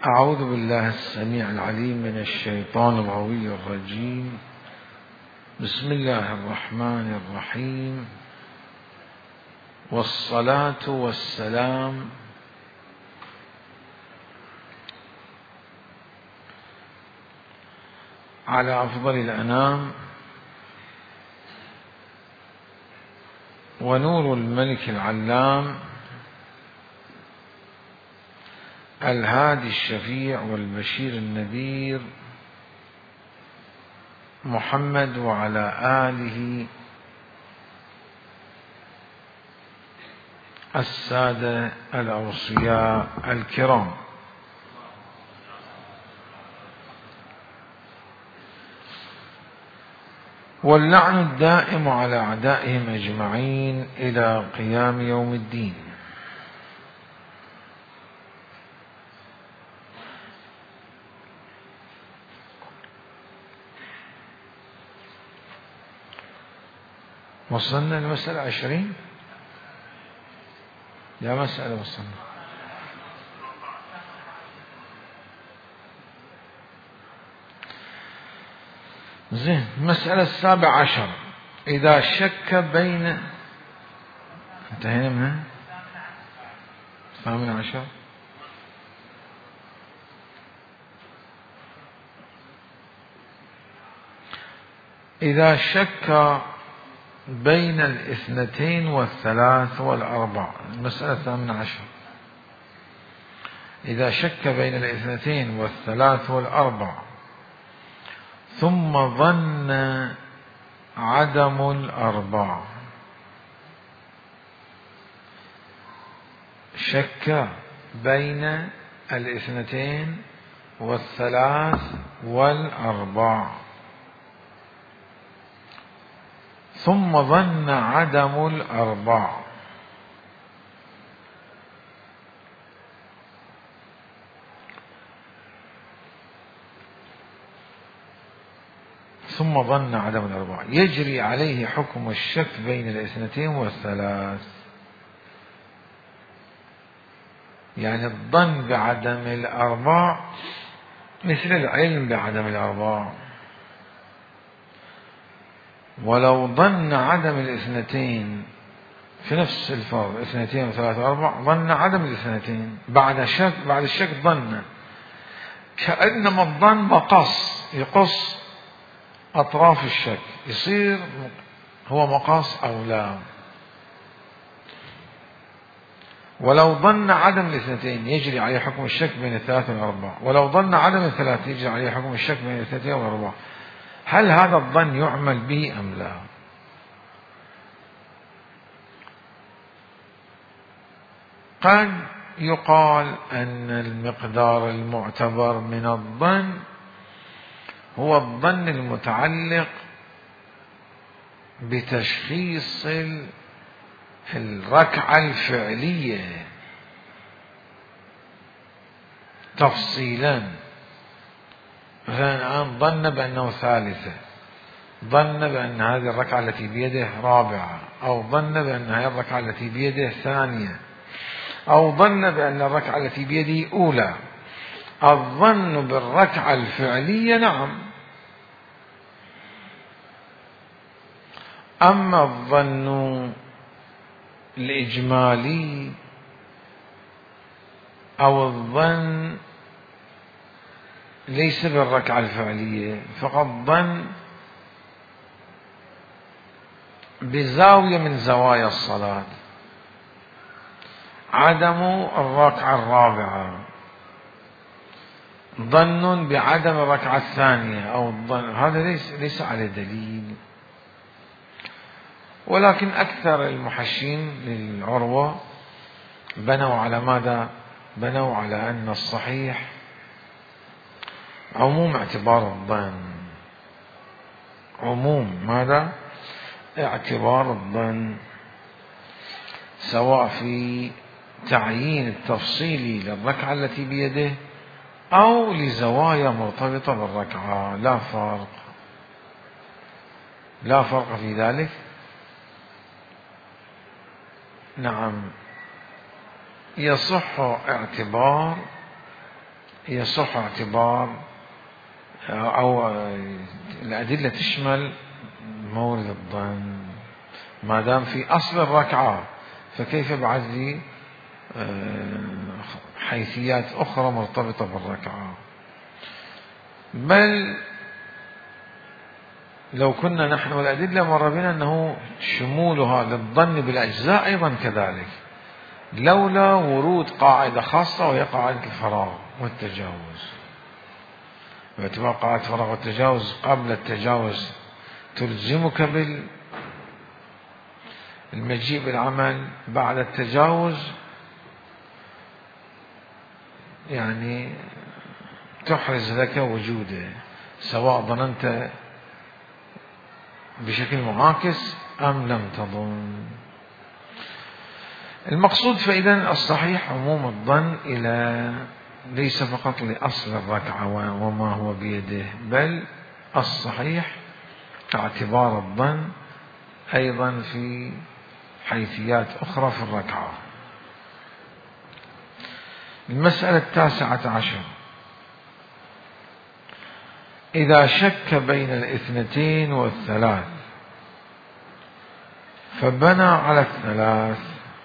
أعوذ بالله السميع العليم من الشيطان الغوي الرجيم. بسم الله الرحمن الرحيم، والصلاة والسلام على أفضل الأنام ونور الملك العلام الهادي الشفيع والبشير النذير محمد وعلى آله السادة الأوصياء الكرام. واللعن الدائم على أعدائهم أجمعين إلى قيام يوم الدين. وصلنا المسألة 20. يا مسألة وصلنا زين. مسألة 17، إذا شك بين، انتهينا منها 18. إذا شك بين الاثنتين والثلاث والأربع. المسألة 18، إذا شك بين الاثنتين والثلاث والأربع ثم ظن عدم الأربع. شك بين الاثنتين والثلاث والأربع ثم ظن عدم الأربع، ثم ظن عدم الأربع، يجري عليه حكم الشك بين الاثنتين والثلاث. يعني الظن بعدم الأربع مثل العلم بعدم الأربع. ولو ظن عدم الاثنتين في نفس الفرض، اثنتين وثلاثة وأربع، ظن عدم الاثنتين بعد الشك ظن، كأنما الظن مقص، يقص أطراف الشك، يصير هو مقاص أو لا. ولو ظن عدم الاثنتين يجري عليه حكم الشك بين الثلاث والأربع، ولو ظن عدم الثلاث يجري عليه حكم الشك بين الاثنتين والأربع. هل هذا الظن يعمل به أم لا؟ قد يقال أن المقدار المعتبر من الظن هو الظن المتعلق بتشخيص الركعة الفعلية تفصيلا. مثلا الآن ظن بأنه ثالثة، ظن بأن هذه الركعة التي بيده رابعة، أو ظن بأن هذه الركعة التي بيده ثانية، أو ظن بأن الركعة التي بيده أولى. الظن بالركعة الفعلية نعم. أما الظن الإجمالي أو الظن ليس بالركعة الفعلية، فقط ظن بزاوية من زوايا الصلاة، عدم الركعة الرابعة، ظن بعدم الركعة الثانية، أو الظن هذا ليس على دليل. ولكن أكثر المحشين للعروة بنوا على ماذا؟ بنوا على أن الصحيح عموم اعتبار الظن، عموم ماذا؟ اعتبار الظن، سواء في تعيين التفصيلي للركعة التي بيده أو لزوايا مرتبطة بالركعة، لا فرق في ذلك. نعم، يصح اعتبار يصح اعتبار أو الأدلة تشمل مورد الظن ما دام في أصل الركعة، فكيف بعد لي حيثيات أخرى مرتبطة بالركعة؟ بل لو كنا نحن والأدلة مر بنا أنه شمولها للظن بالأجزاء أيضا كذلك، لولا ورود قاعدة خاصة وهي قاعدة الفراغ والتجاوز. باعتبار قاعدة الفراغ والتجاوز قبل التجاوز تلزمك بالمجيء بالعمل، بعد التجاوز يعني تحرز لك وجوده، سواء ظننت بشكل معاكس أم لم تظن. المقصود فإذا الصحيح عموم الظن إلى ليس فقط لأصل الركعة وما هو بيده، بل الصحيح اعتبار الظن أيضا في حيثيات أخرى في الركعة. المسألة 19: إذا شك بين 2 و3 فبنى على 3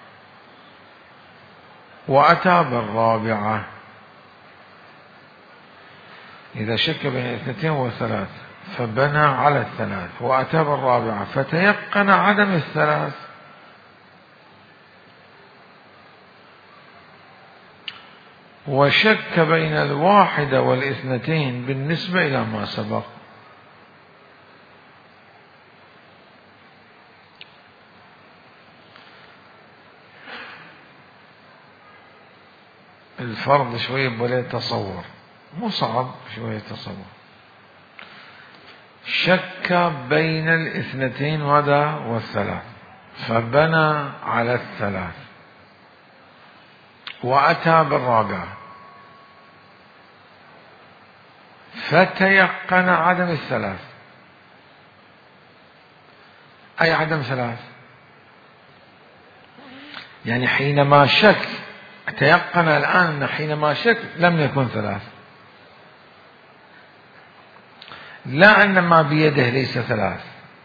وأتى بالرابعة. إذا شك بين 2 و3 فبنى على 3 وأتى بالرابعة فتيقن عدم 3 وشك بين 1 و2 بالنسبة إلى ما سبق. الفرض شوية بولي تصور، مو صعب، شوية تصور. شك بين 2 و3 فبنى على 3 وأتى بالرابعة فتيقن عدم 3. أي عدم 3؟ يعني حينما شك تيقن الآن أن حينما شك لم يكن 3، لا أن ما بيده ليس 3.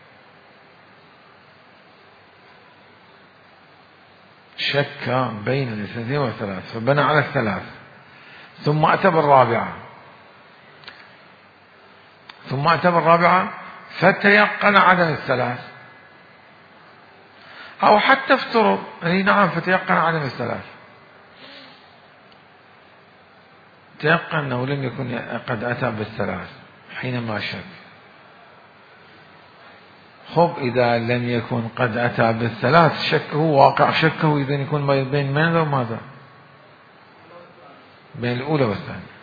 شك بين 2 و3 فبنى على 3 ثم أتى بالرابعة فتيقن عدم 3. أو حتى افترض نعم فتيقن عدم 3، تيقن أنه لم يكن قد أتى بال3 حينما شك. خب إذا لم يكن قد أتى بال3 شكه واقع شكه، إذن يكون بين ماذا وماذا؟ بين الأولى والثانية.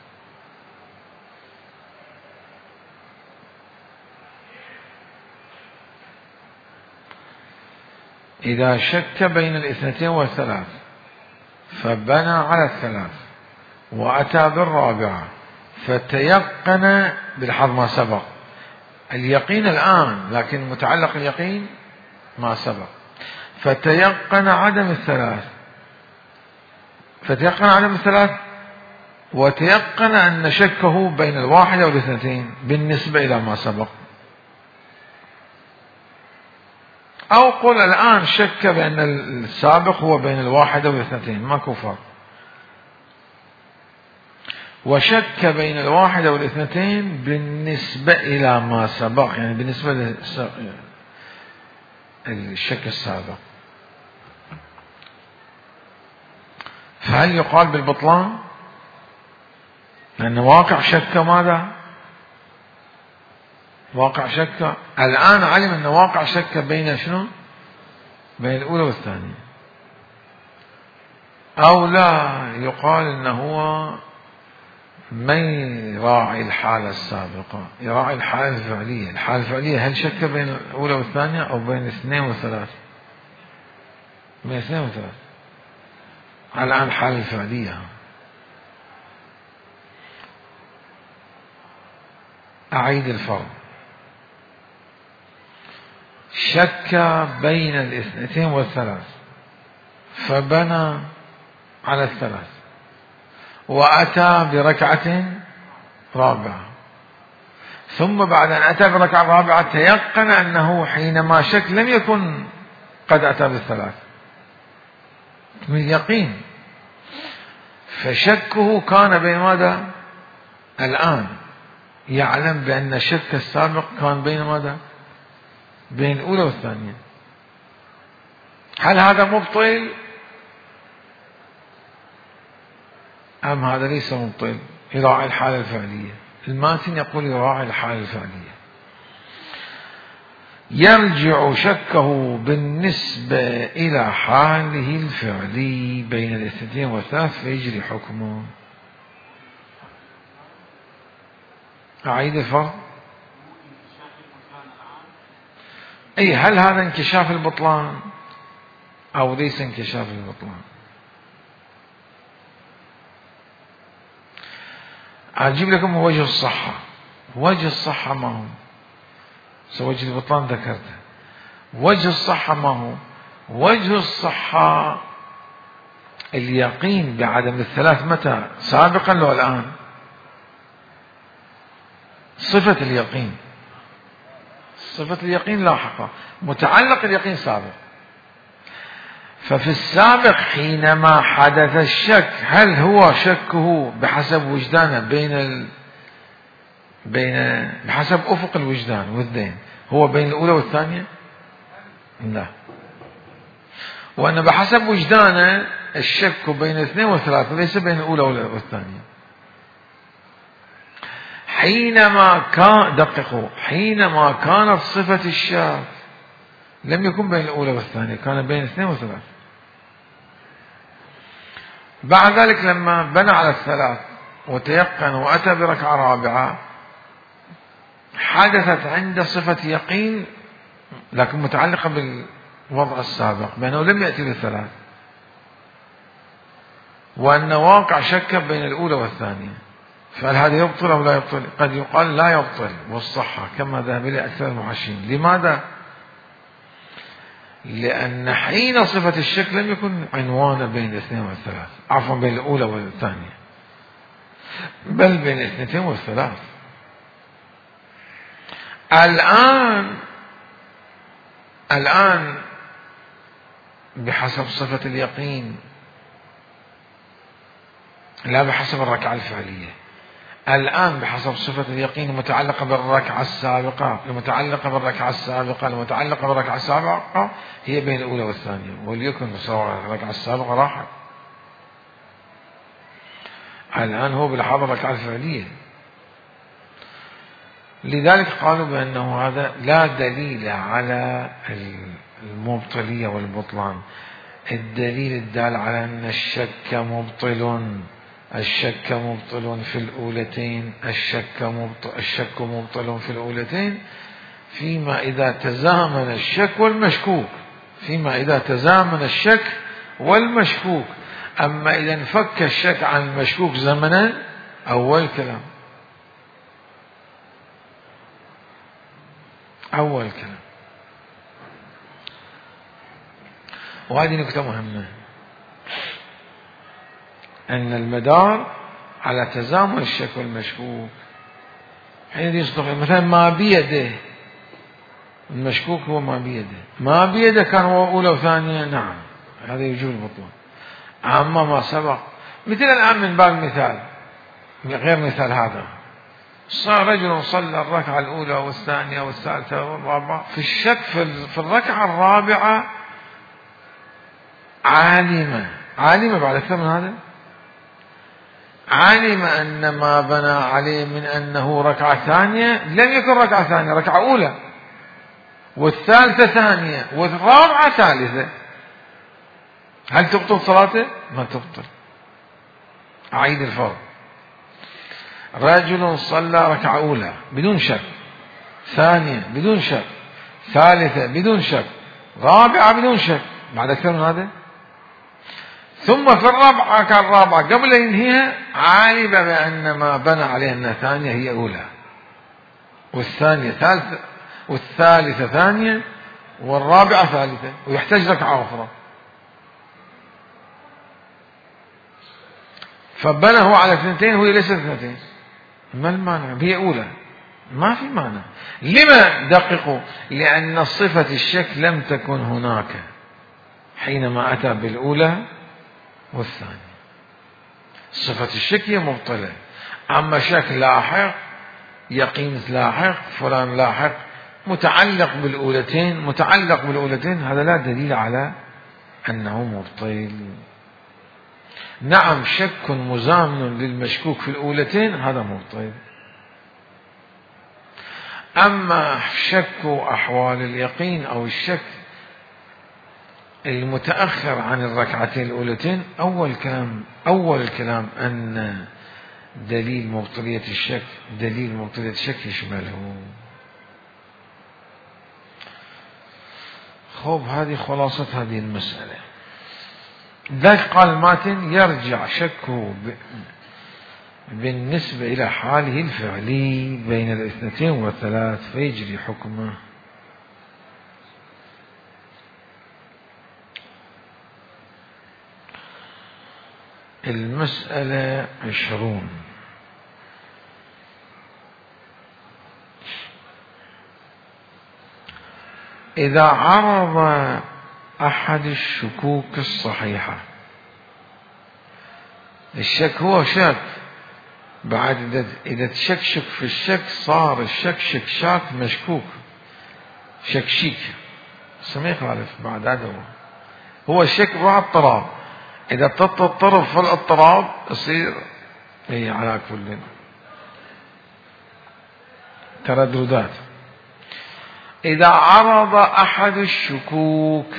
إذا شك بين 2 و3 فبنى على 3 وأتى بالرابعة فتيقن بالحظ ما سبق، اليقين الآن لكن متعلق اليقين ما سبق، فتيقن عدم 3 وتيقن أن شكه بين 1 و2 بالنسبة إلى ما سبق. أو قل الآن شك بأن السابق هو بين 1 و2 ماكو فرق، وشك بين 1 و2 بالنسبة إلى ما سبق، يعني بالنسبة للشك السابق. فهل يقال بالبطلان؟ لأن واقع شك ماذا؟ واقع شك الآن علم أن واقع شك بين شنو؟ بين الأولى والثانية. أو لا يقال أنه هو من يراعي الحالة السابقة، يراعي الحالة الفعلية. الحالة الفعلية هل شك بين الأولى والثانية أو بين 2 و3؟ بين 2 و3. الآن الحالة الفعلية. أعيد الفرض. شك بين 2 و3 فبنى على 3 وأتى بركعة رابعة، ثم بعد أن أتى بركعة رابعة تيقن أنه حينما شك لم يكن قد أتى بالثلاث من يقين، فشكه كان بين ماذا؟ الآن يعلم بأن الشك السابق كان بين ماذا؟ بين الأولى والثانية. هل هذا مبطل أم هذا ليس مبطل؟ يراعي الحالة الفعلية. الماتن يقول يراعي الحالة الفعلية، يرجع شكه بالنسبة إلى حاله الفعلي بين الاثنتين والثلاث فيجري حكمه. أعيد الفرق. أي هل هذا انكشاف البطلان أو ليس انكشاف البطلان؟ أجيب لكم وجه الصحة. وجه الصحة ما هو؟ وجه البطلان ذكرته. وجه الصحة ما هو؟ وجه الصحة اليقين بعدم الثلاث متى؟ سابقا لو الآن؟ صفة اليقين، صفة اليقين لاحقة، متعلق اليقين سابق. ففي السابق حينما حدث الشك هل هو شكه بحسب وجدانه بحسب أفق الوجدان والذهن هو بين الأولى والثانية؟ لا، وأن بحسب وجدانه الشك بين الاثنين والثلاثة ليس بين الأولى والثانية. حينما كانت صفة الشك لم يكن بين الأولى والثانية، كان بين الاثنين والثلاثة. بعد ذلك لما بنى على الثلاث وتيقن وأتى بركعة رابعة حدثت عنده صفة يقين لكن متعلقة بالوضع السابق بأنه لم يأتي بالثلاث، وأن واقع شك بين الأولى والثانية. فهل هذا يبطل أو لا يبطل؟ قد يقال لا يبطل والصحة كما ذهب إليه أكثر المحشين. لماذا؟ لأن حين صفة الشك لم يكن عنوانا بين الاثنين والثلاث، عفوا بين الأولى والثانية، بل بين الاثنتين والثلاث. الآن بحسب صفة اليقين لا بحسب الركعة الفعلية. الآن بحسب صفة اليقين المتعلقة بالركعة السابقة هي بين الأولى والثانية، وليكن سواء الركعة السابقة راحت. الآن هو بالحاضر الركعة الفعلية. لذلك قالوا بأنه هذا لا دليل على المبطلية والبطلان. الدليل الدال على أن الشك مبطل في الأولتين، الشك مبطل في الأولتين فيما إذا تزامن الشك والمشكوك. أما إذا انفك الشك عن المشكوك زمنا أول كلام. وهذه نكتة مهمة، أن المدار على تزامن الشك والمشكوك. حين يصدق مثلا ما بيده، المشكوك هو ما بيده كان هو أولى وثانية، نعم هذا يجوز البطلان. أما ما سبق مثل الآن من باب المثال غير مثال هذا، صار رجل صلى الركعة الأولى والثانية والثالثة والرابعة في الشك في الركعة الرابعة عالمة بعد أكثر من هذا، علم أن ما بنى عليه من أنه ركعة ثانية لم يكن ركعة ثانية، ركعة أولى، والثالثة ثانية والرابعة ثالثة. هل تبطل صلاته؟ ما تبطل. أعيد الفرق. رجل صلى ركعة أولى بدون شك، ثانية بدون شك، ثالثة بدون شك، رابعة بدون شك، بعد أكثر من هذا. ثم في الرابعة قبل أن ينهيها علم بأن ما بنى عليه أن ثانية هي أولى، والثانية ثالثة، والثالثة ثانية، والرابعة ثالثة، ويحتاج ركعة أخرى. فبنى هو على 2 وهي ليست 2، ما المانع؟ هي أولى، ما في مانع. لما دققوا؟ لأن صفة الشك لم تكن هناك حينما أتى بالأولى والثانية. صفة الشك هي مبطلة، أما شك لاحق، يقين لاحق، فلان لاحق، متعلق بالأولتين، هذا لا دليل على أنه مبطل. نعم شك مزامن للمشكوك في الأولتين هذا مبطل، أما شك أحوال اليقين أو الشك المتأخر عن الركعتين الأولتين، أول الكلام أن دليل مبطلية الشك يشمله. خب هذه خلاصة هذه المسألة. ذلك قال ماتن يرجع شكه بالنسبة إلى حاله الفعلي بين 2 و3 فيجري حكمه. المسألة 20. إذا عرض أحد الشكوك الصحيحة، الشك هو شك، بعد إذا تشكشك في الشك صار الشك شكشاك مشكوك، شكشيك، سميه خالف بعد هذا هو الشك مع اضطراب. إذا تضطرب في الاضطراب يصير هي على كل ترددات. إذا عرض أحد الشكوك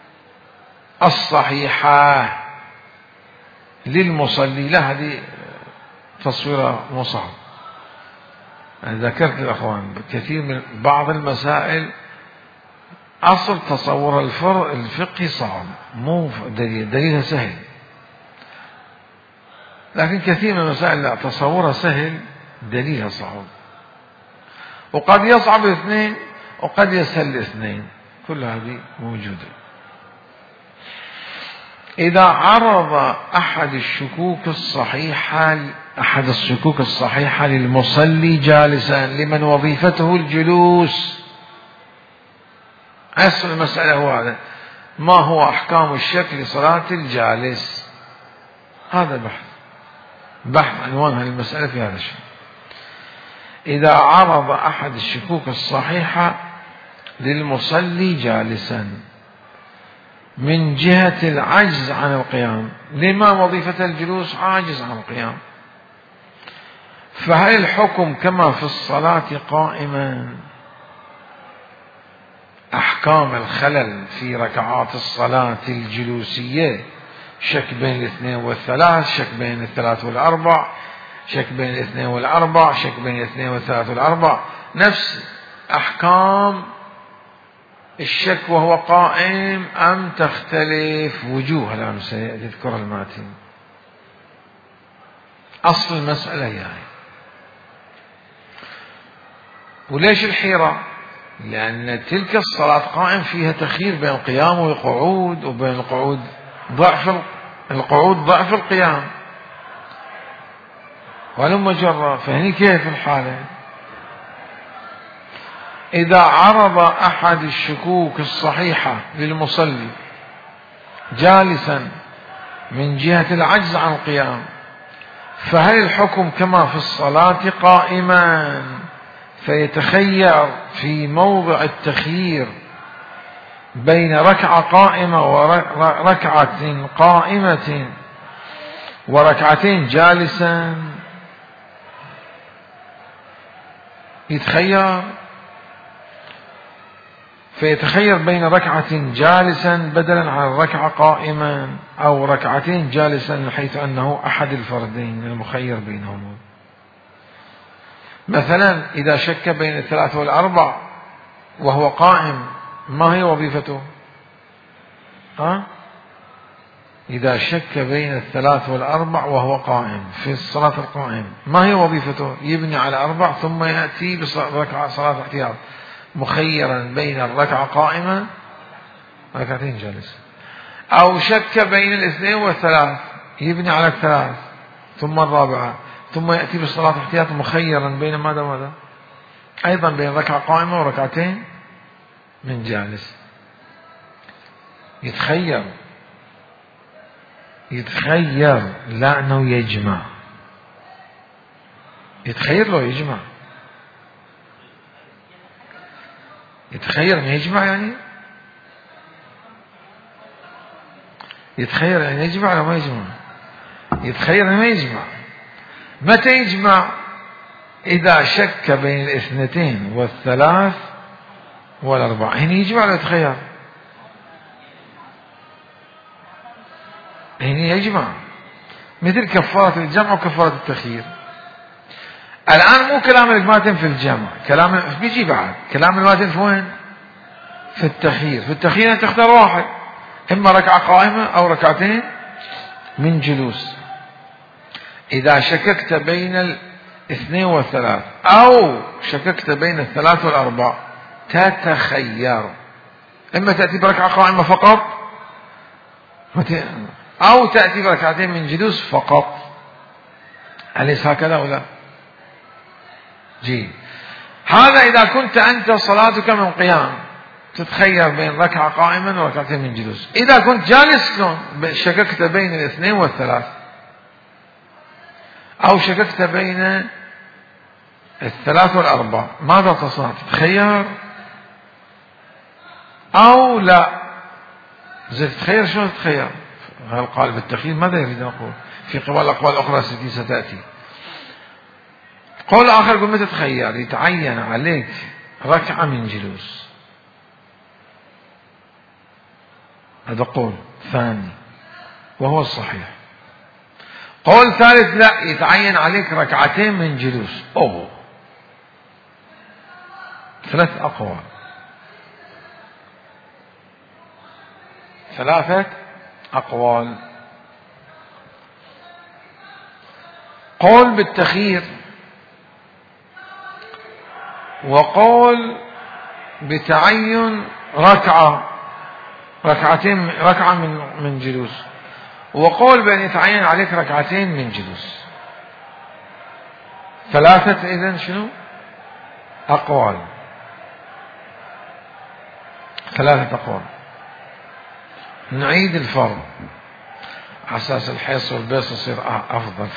الصحيحة للمصلي، لا هذه تصويرة مصعب. أنا ذكرت للأخوان كثير من بعض المسائل أصل تصور الفقهي صعب، مو دليلها سهل، لكن كثير من المسائل لا تصورها سهل دليلها صعب، وقد يصعب 2 وقد يسهل 2، كل هذه موجودة. إذا عرض أحد الشكوك الصحيحة للمصلي جالسا لمن وظيفته الجلوس. أصل المسألة هو هذا، ما هو أحكام الشك لصلاة الجالس؟ هذا بحث عنوان هذه المسألة في هذا الشيء. إذا عرض أحد الشكوك الصحيحة للمصلي جالسا من جهة العجز عن القيام، لما وظيفة الجلوس عاجز عن القيام، فهل الحكم كما في الصلاة قائما؟ أحكام الخلل في ركعات الصلاة الجلوسية، شك بين 2 و3، شك بين 3 و4، شك بين 2 و4، شك بين 2 و3 و4، نفس أحكام الشك وهو قائم أم تختلف؟ وجوه الآن سيذكر الماتن. أصل المسألة يعني. وليش الحيرة؟ لأن تلك الصلاة قائم فيها تخيير بين القيام والقعود، وبين القعود ضعف القيام، ولما جرى فهني كيف الحالة؟ إذا عرض أحد الشكوك الصحيحة للمصلي جالسا من جهة العجز عن القيام، فهل الحكم كما في الصلاة قائما؟ فيتخير في موضع التخيير بين ركعة قائمة وركعة قائمة وركعتين جالسا، فيتخير بين ركعة جالسا بدلا عن ركعة قائما، أو ركعتين جالسا حيث أنه أحد الفردين المخير بينهم. مثلا إذا شك بين 3 و4 وهو قائم، ما هي وظيفته؟ إذا شك بين 3 و4 وهو قائم في الصلاة القائم، ما هي وظيفته؟ يبني على 4 ثم يأتي بركعة صلاة احتياط، مخيرا بين الركعة قائمة ركعتين جالسة. أو شك بين 2 و3 يبني على 3 ثم الرابعة، ثم يأتي بالصلاة احتياط مخيرا بين ماذا وماذا؟ أيضا بين ركعة قائمة وركعتين من جالس. يتخير لا أنه يجمع. يتخير لو يجمع، يتخير أن يجمع، يعني يتخير أن يجمع ولا ما يجمع؟ يتخير أن ما يجمع. متى يجمع؟ إذا شك بين الاثنتين والثلاث والأربع، هنا يجمع ولا يتخير؟ هنا يجمع، مثل كفارة الجمع وكفارة التخيير. الآن مو كلام الماتن في الجمع، كلام بيجي بعد. كلام الماتن في وين؟ في التخيير. في التخيير أنت تختار واحد، إما ركعة قائمة أو ركعتين من جلوس. إذا شككت بين الاثنين والثلاث أو شككت بين الثلاث والأربع تتخير، إما تأتي بركعة قائمة فقط أو تأتي بركعتين من جلوس فقط. أليس هكذا ولا؟ جيد. هذا إذا كنت أنت صلاتك من قيام تتخير بين ركعة قائمة وركعتين من جلوس. إذا كنت جالس شلون؟ شككت بين الاثنين والثلاث أو شككت بين الثلاث والأربع، ماذا تصنع؟ تتخير أو لا؟ زي تتخير شلون تتخير؟ هذا القال بالتخيير ماذا يريد أن يقول؟ في قبال أقوال أخرى ستأتي. قول آخر قل متى تتخير؟ يتعين عليك ركعة من جلوس. هذا قول ثاني وهو الصحيح. قول ثالث لا، يتعين عليك ركعتين من جلوس. ثلاث أقوال، ثلاثة أقوال. قول بالتخيير، وقول بتعين ركعتين ركعة من جلوس، وقول بأن يتعين عليك ركعتين من جلوس. ثلاثة إذن شنو؟ أقوال، ثلاثة أقوال. نعيد الفرض على أساس الحيص والبيص يصير أفضل.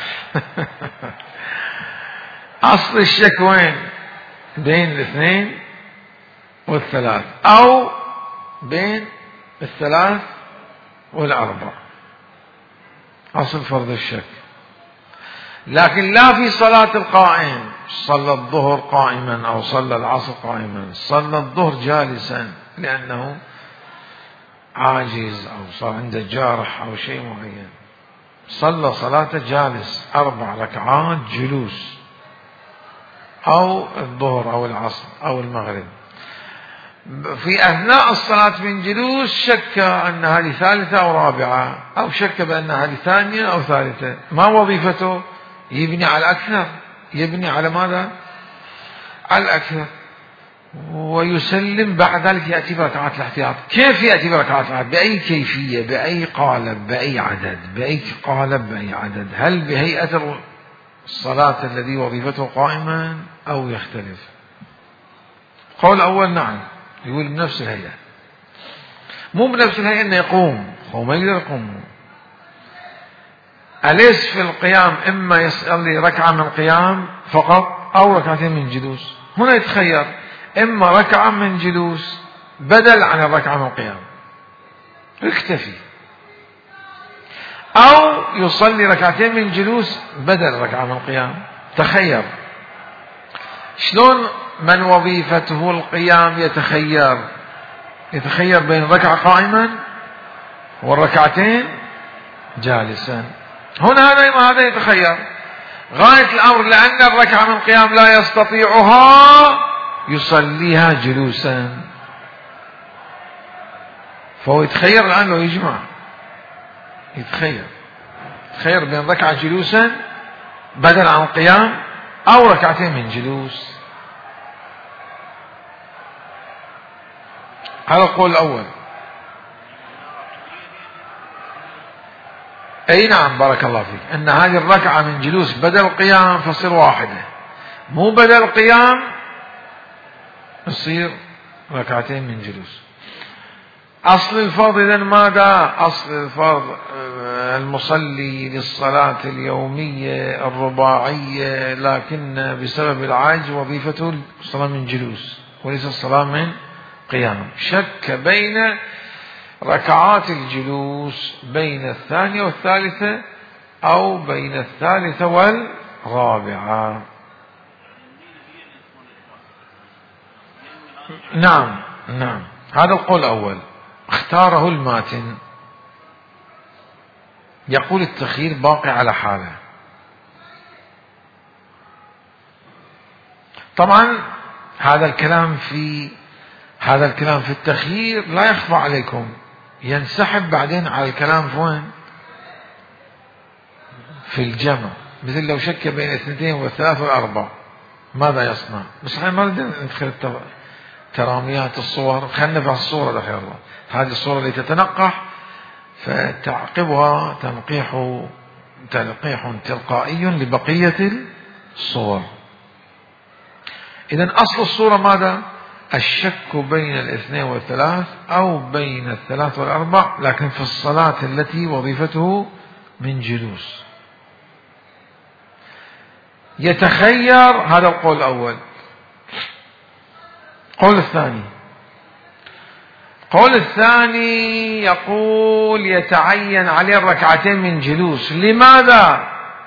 أصل الشك وين؟ بين الاثنين والثلاث أو بين الثلاث والأربع، أصل فرض الشك. لكن لا في صلاة القائم، صلى الظهر قائما أو صلى العصر قائما، صلى الظهر جالسا لأنه عاجز أو صار عنده جارح أو شيء معين، صلى صلاة جالس 4 ركعات جلوس، أو الظهر أو العصر أو المغرب. في أثناء الصلاة من جلوس شك أن هذه ثالثة أو رابعة، أو شك بأن هذه ثانية أو ثالثة، ما وظيفته؟ يبني على الأكثر. يبني على ماذا؟ على الأكثر، ويسلم بعد ذلك يأتي بركعات الاحتياط. كيف يأتي بركعات الاحتياط؟ بأي كيفية، بأي قالب، بأي عدد، بأي قالب، بأي عدد؟ هل بهيئة الصلاة الذي وظيفته قائما أو يختلف؟ قول أول نعم، يقول بنفس الهيئة. مو بنفس الهيئة أنه يقوم، هو ما يقدر يقوم. أليس في القيام إما يصلي ركعة من قيام فقط أو ركعتين من جلوس؟ هنا يتخير إما ركعة من جلوس بدل عن الركعة من قيام يكتفي، أو يصلي ركعتين من جلوس بدل ركعة من قيام. تخير. شلون من وظيفته القيام يتخير بين ركعة قائما والركعتين جالسا. هنا هذا يتخير غاية الأمر، لأن الركعة من قيام لا يستطيعها يصليها جلوسا، فهو يتخير الآن لو يجمع، يتخير بين ركعة جلوسا بدل عن قيام أو ركعتين من جلوس. هذا القول الأول. أي نعم بارك الله فيك، أن هذه الركعة من جلوس بدل القيام فتصير واحدة، مو بدل القيام تصير ركعتين من جلوس. أصل الفرض إذن ماذا؟ أصل الفرض المصلي للصلاة اليومية الرباعية، لكن بسبب العجز وظيفته الصلاة من جلوس وليس الصلاة من قيام. شك بين ركعات الجلوس، بين الثانية والثالثة أو بين الثالثة والرابعة. نعم نعم، هذا القول الأول اختاره الماتن، يقول التخيير باقي على حاله. طبعا هذا الكلام في التخيير لا يخفى عليكم، ينسحب بعدين على الكلام في وين؟ في الجمع. مثل لو شك بين الاثنتين والثلاث والأربع ماذا يصنع؟ بس احنا ما بدنا ندخل تراميات الصور، خلينا في الصورة دخل الله. هذه الصورة التي تتنقح فتعقبها تلقيح تلقائي لبقية الصور. إذن أصل الصورة ماذا؟ الشك بين الاثنين والثلاث أو بين الثلاث والأربع، لكن في الصلاة التي وظيفته من جلوس. يتخير، هذا القول الأول. قول الثاني يقول يتعين عليه الركعتين من جلوس. لماذا؟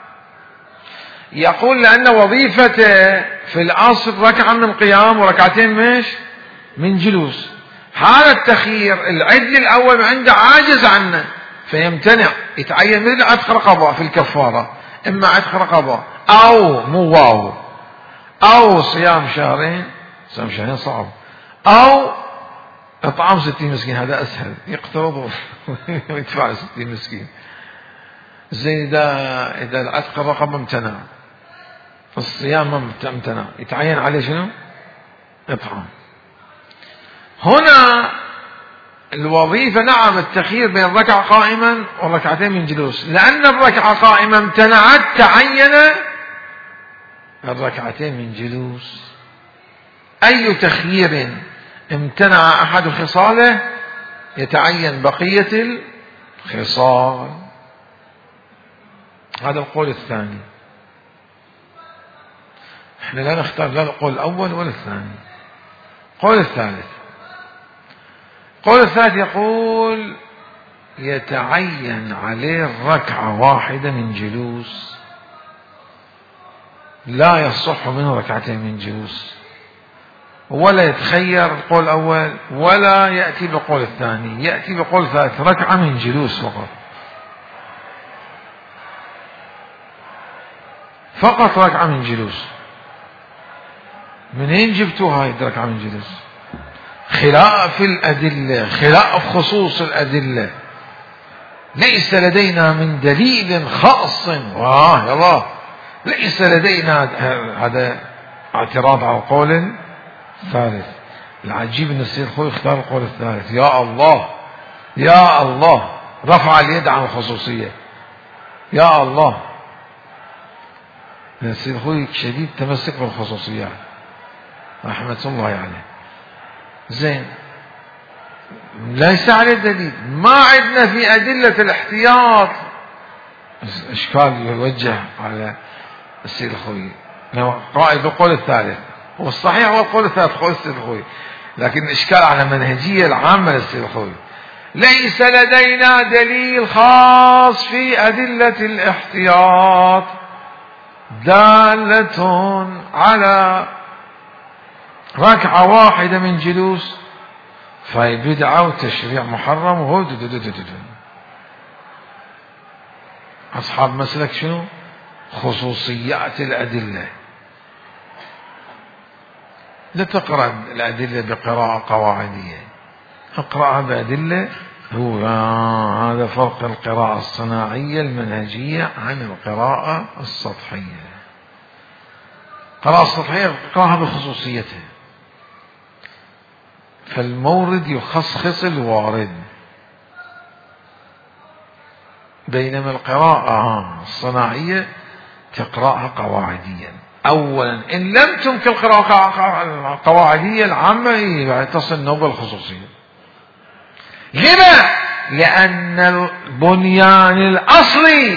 يقول لأن وظيفته في الأصل ركعة من قيام وركعتين من جلوس. هذا التخيير العدل الأول عنده عاجز عنه فيمتنع، يتعين مثل عتق رقبة في الكفارة، إما عتق رقبة أو مواو أو صيام شهرين صعب، أو إطعام 60 مسكين، هذا أسهل، يقترض ويدفع 60 مسكين. زين إذا العتق الرقبة امتنع، الصيام امتنع، يتعين عليه شنو؟ إطعام. هنا الوظيفة نعم التخيير بين الركعة قائما والركعتين من جلوس، لأن الركعة قائمة امتنعت تعين الركعتين من جلوس. أي تخيير امتنع أحد خصاله يتعين بقية الخصال. هذا القول الثاني. احنا لا نختار لا القول الأول ولا الثاني. القول الثالث يقول يتعين عليه ركعة واحدة من جلوس، لا يصح منه ركعتين من جلوس، ولا يتخير القول الأول ولا يأتي بقول الثاني، يأتي بقول الثالث ركعة من جلوس فقط ركعة من جلوس. منين جبتوا هاي ركعة من جلوس؟ خلاف الأدلة، خلاف خصوص الأدلة، ليس لدينا من دليل خاص. يا الله، ليس لدينا. هذا اعتراض على القول الثالث. العجيب ان السيد الخوي اختار القول الثالث. يا الله يا الله، رفع اليد عن الخصوصية. يا الله، السيد الخوي شديد تمسك بالخصوصيات رحمة الله عليه. زين، ليس عليه دليل، ما عندنا في أدلة الاحتياط. إشكال يوجه على السيد الخوي، قائد بالقول الثالث، والصحيح هو القول الثالث قول السيد الخوي، لكن إشكال على منهجية العامة للسيد الخوي. ليس لدينا دليل خاص في أدلة الاحتياط دالة على ركعة واحدة من جلوس، فهي بدعة وتشريع محرم وهو أصحاب مسلك شنو؟ خصوصيات الأدلة. لا تقرأ الأدلة بقراءة قواعدية، اقرأها بأدلة. هو هذا فرق القراءة الصناعية المنهجية عن القراءة السطحية. القراءة السطحية اقرأها بخصوصيتها، فالمورد يخصص الوارد. بينما القراءة الصناعية تقرأها قواعديا أولا، إن لم تمكن القراءة القواعدية العامة تصل نوبة الخصوصية. لما؟ لأن البنيان الأصلي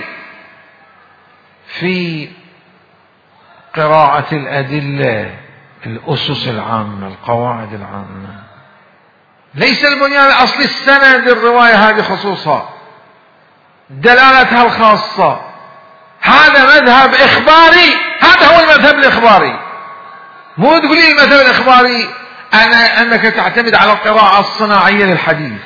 في قراءة الأدلة الأسس العامة القواعد العامة، ليس البنيان الأصلي السند الرواية هذه خصوصها دلالتها الخاصة. هذا مذهب إخباري، هذا هو المذهب الإخباري. مو تقولي المذهب الإخباري أنك تعتمد على القراءة الصناعية للحديث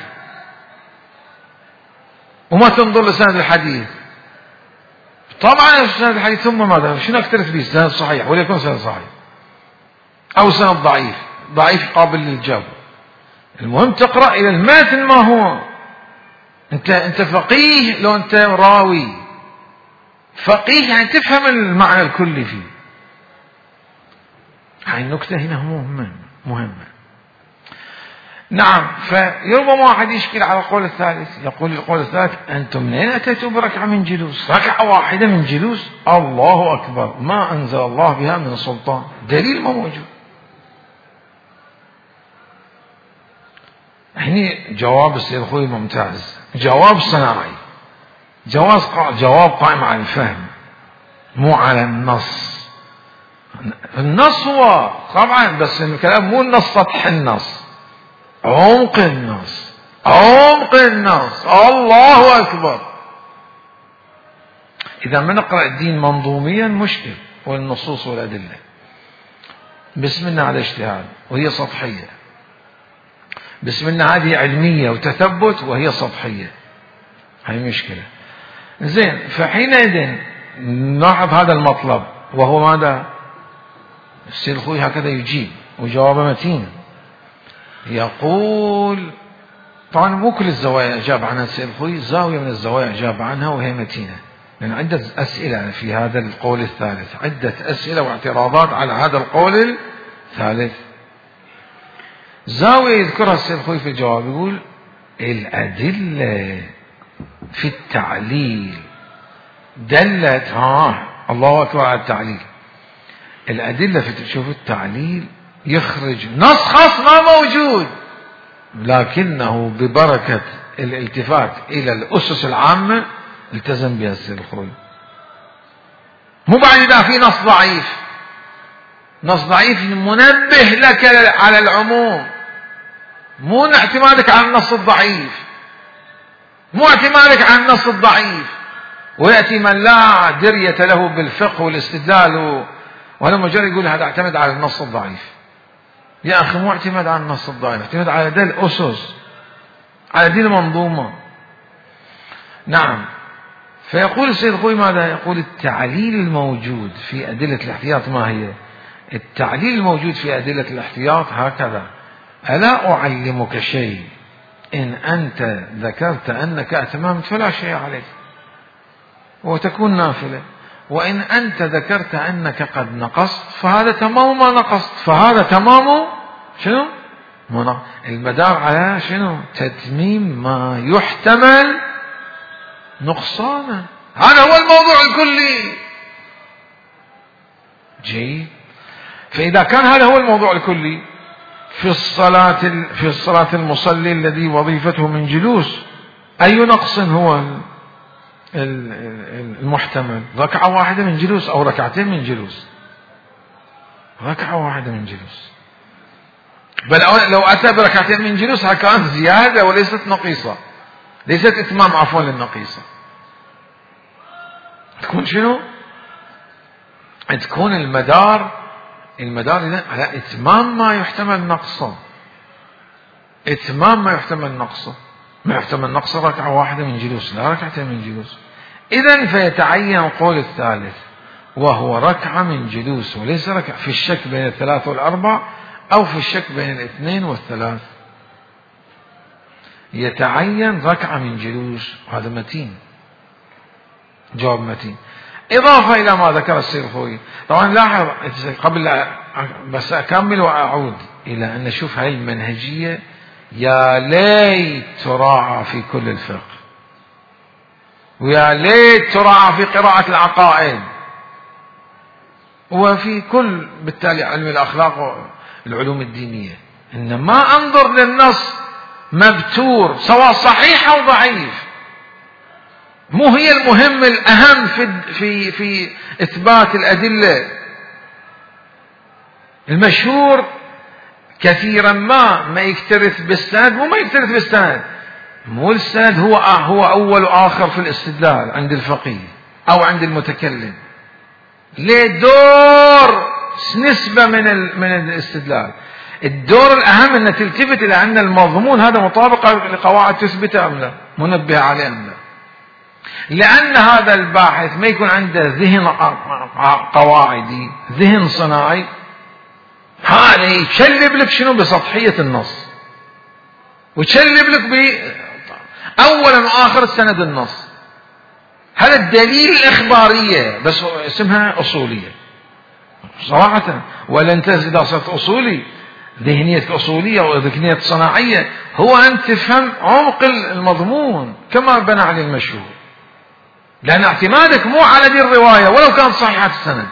وما تنظر لسند الحديث. طبعا سند الحديث ثم ماذا؟ شنو اكترث به؟ سند صحيح ولا يكون سند صحيح أو سند ضعيف، ضعيف قابل للجو. المهم تقرأ إلى المتن ما هو. أنت فقيه لو أنت راوي. فقيه يعني تفهم المعنى الكلي فيه. هاي النكتة هنا مهمة. نعم. فربما واحد يشكل على القول الثالث، يقول القول الثالث أنتم منين أتيتوا بركعة من جلوس؟ ركعة واحدة من جلوس؟ الله أكبر، ما أنزل الله بها من سلطان، دليل ما موجود. هنا جواب السيد الخوي ممتاز، جواب صناعي، جواب قائم على الفهم مو على النص. النص هو طبعا، بس الكلام مو النص سطح النص، عمق النص، عمق النص. الله أكبر. إذا ما نقرأ الدين منظوميا مشكل، والنصوص والأدلة بسم الله على اجتهاد وهي سطحية، بسم الله هذه علمية وتثبت وهي سطحية، هاي مشكلة. زين، فحينئذ نلاحظ هذا المطلب، وهو ماذا؟ السيد الخوي هكذا يجيب وجوابه متين. يقول طبعا مو كل الزوايا أجاب عنها السيد الخوي، زاوية من الزوايا أجاب عنها وهي متينة، لأن عدة أسئلة في هذا القول الثالث، عدة أسئلة واعتراضات على هذا القول الثالث. زاوية يذكرها السيد الخوي في الجواب، يقول الأدلة في التعليل دلت الله أكبر على التعليل. الأدلة في شوف التعليل يخرج نص خاص ما موجود، لكنه ببركة الالتفات إلى الأسس العامة التزم بها السيد الخوي. مو بعد إذا في نص ضعيف، نص ضعيف منبه لك على العموم، مو اعتمادك على النص الضعيف، مو اعتمادك على النص الضعيف. ويأتي من لا درية له بالفقه والاستدلال وهذا مجرد يقول هذا اعتمد على النص الضعيف. يا أخي مو اعتماد على النص الضعيف، اعتمد على دي الأسس، على دي المنظومة. نعم. فيقول السيد الخوي ماذا؟ يقول التعليل الموجود في أدلة الاحتياط ما هي؟ التعليل الموجود في أدلة الاحتياط هكذا: ألا أعلمك شيء إن أنت ذكرت أنك أتممت فلا شيء عليك وتكون نافلة، وإن أنت ذكرت أنك قد نقصت فهذا تمام ما نقصت، فهذا تمام شنو؟ المدار على شنو؟ تتميم ما يحتمل نقصانا. هذا هو الموضوع الكلي. جيد. فإذا كان هذا هو الموضوع الكلي في الصلاة المصلي الذي وظيفته من جلوس، أي نقص هو المحتمل؟ ركعة واحدة من جلوس أو ركعتين من جلوس؟ ركعة واحدة من جلوس. بل لو أتى بركعتين من جلوس كانت زيادة وليست نقيصة، ليست إتمام عفوا للنقيصة. تكون شنو؟ تكون المدار على إتمام ما يحتمل نقصه، إتمام ما يحتمل نقصه. ما يحتمل نقصه ركعة واحدة من جلوس، لا ركعتين من جلوس. إذن فيتعين القول الثالث وهو ركعة من جلوس، وليس ركعة في الشك بين الثلاث والأربع أو في الشك بين الاثنين والثلاث. يتعين ركعة من جلوس، هذا متين، جواب متين. إضافة إلى ما ذكر السيد الخوي. طبعا لاحظ قبل بس أكمل وأعود إلى أن نشوف هاي المنهجية يا ليت تراعى في كل الفقه. ويا ليت تراعى في قراءة العقائد وفي كل بالتالي علم الأخلاق والعلوم الدينية. إنما أنظر للنص مبتور سواء صحيح أو ضعيف، مو هي المهم الأهم في إثبات الأدلة. المشهور كثيرا ما يكترث بالسند، مو ما يكترث بالسند، مو السند هو أول وآخر في الاستدلال عند الفقيه أو عند المتكلم، ليه دور نسبة من الاستدلال. الدور الأهم أن تلتفت إلى أن المضمون هذا مطابق لقواعد تثبته أم لا، منبه عليه أم لا. لأن هذا الباحث ما يكون عنده ذهن قواعدي، ذهن صناعي، هذا يشلب لك شنو بسطحية النص، ويشلب لك أولا وآخر سند النص. هذا الدليل الإخبارية بس اسمها أصولية صراحة. ولا أنت إذا صرت أصولي ذهنية أصولية وذهنية صناعية، هو أن تفهم عمق المضمون كما بنى عليه المشهور، لأن اعتمادك مو على دي الرواية ولو كانت صحيحة السند.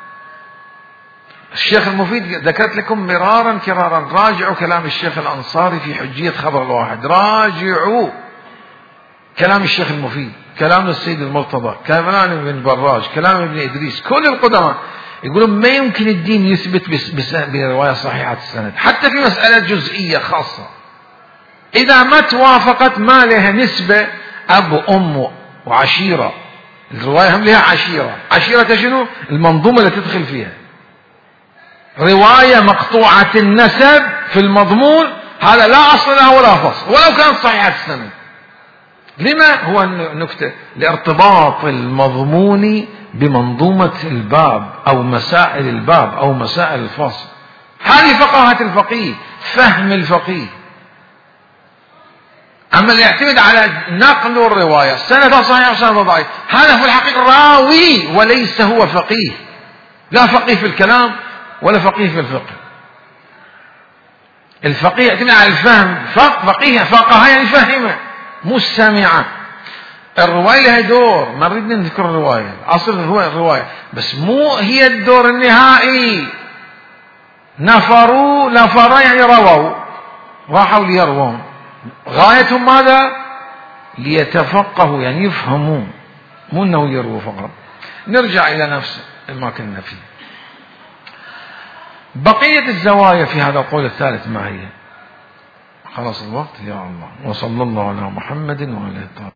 الشيخ المفيد ذكرت لكم مرارا كرارا، راجعوا كلام الشيخ الأنصاري في حجية خبر الواحد، راجعوا كلام الشيخ المفيد، كلام السيد المرتضى، كلام ابن براج، كلام ابن إدريس، كل القدماء يقولون ما يمكن الدين يثبت برواية صحيحة السند حتى في مسألة جزئية خاصة، إذا ما توافقت ما لها نسبة أب وأم وعشيرة. الرواية هم لها عشيرة شنو؟ المنظومة اللي تدخل فيها. رواية مقطوعة النسب في المضمون هذا لا أصل لها ولا فصل ولو كانت صحيحة السند. لما؟ هو النكتة لارتباط المضمون بمنظومة الباب أو مسائل الباب أو مسائل الفصل. هذه فقاهة الفقيه، فهم الفقيه. أما اللي يعتمد على نقل الرواية سندها صحيح وسندها ضعيف، هذا في الحقيقة راوي وليس هو فقيه، لا فقيه في الكلام ولا فقيه في الفقه. الفقيه يعتمد على الفهم، فقيه فقه يعني فهمه مو سمعه. الرواية لها دور، ما نريد نذكر الرواية، أصل هو الرواية بس مو هي الدور النهائي. نفر يعني رووا، راحوا ليروون، غايتهم ماذا؟ ليتفقهوا يعني يفهمون، مو انه يرووا فقط. نرجع الى نفس ما كنا فيه. بقية الزوايا في هذا القول الثالث ما هي؟ خلاص الوقت يا الله. وصلى الله على محمد وعلى آله.